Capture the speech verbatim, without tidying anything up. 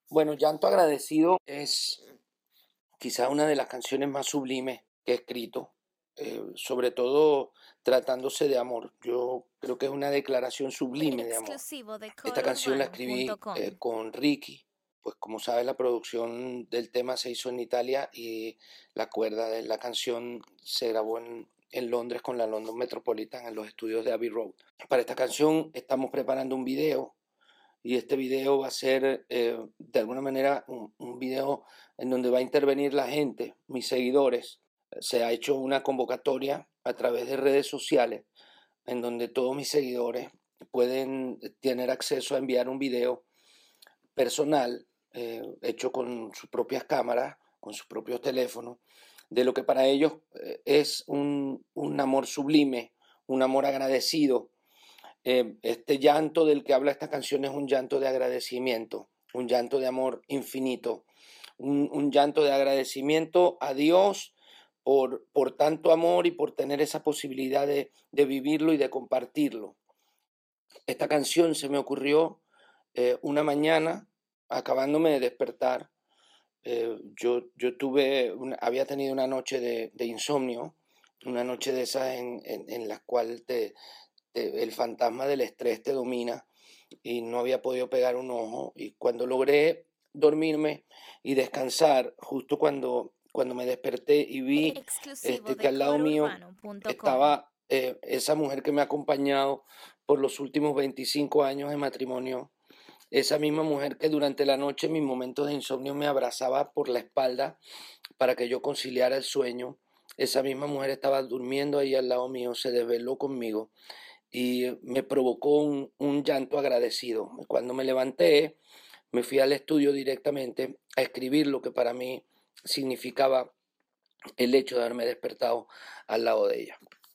Bueno, Llanto Agradecido es quizá una de las canciones más sublimes que he escrito, eh, sobre todo tratándose de amor. Yo creo que es una declaración sublime de amor. Exclusivo de Esta canción la color urbano punto escribí eh, com. con Ricky, pues como sabes la producción del tema se hizo en Italia y la cuerda de la canción se grabó en, en Londres con la London Metropolitan en los estudios de Abbey Road. Para esta canción estamos preparando un video y este video va a ser eh, de alguna manera un, un video en donde va a intervenir la gente, mis seguidores. Se ha hecho una convocatoria a través de redes sociales en donde todos mis seguidores pueden tener acceso a enviar un video personal eh, hecho con sus propias cámaras, con sus propios teléfonos, de lo que para ellos eh, es un, un amor sublime, un amor agradecido. Eh, este llanto del que habla esta canción es un llanto de agradecimiento, un llanto de amor infinito, un, un llanto de agradecimiento a Dios por, por tanto amor y por tener esa posibilidad de, de vivirlo y de compartirlo. Esta canción se me ocurrió eh, una mañana, acabándome de despertar. Eh, yo, yo tuve, una, había tenido una noche de, de insomnio, una noche de esas en, en, en las cuales te, te, el fantasma del estrés te domina y no había podido pegar un ojo. Y cuando logré dormirme y descansar, justo cuando, cuando me desperté y vi Exclusivo este, que de al lado color mío urbano punto com. estaba eh, esa mujer que me ha acompañado por los últimos veinticinco años de matrimonio, esa misma mujer que durante la noche en mis momentos de insomnio me abrazaba por la espalda para que yo conciliara el sueño, esa misma mujer estaba durmiendo ahí al lado mío, se desveló conmigo y me provocó un, un llanto agradecido. Cuando me levanté, me fui al estudio directamente a escribir lo que para mí significaba el hecho de haberme despertado al lado de ella.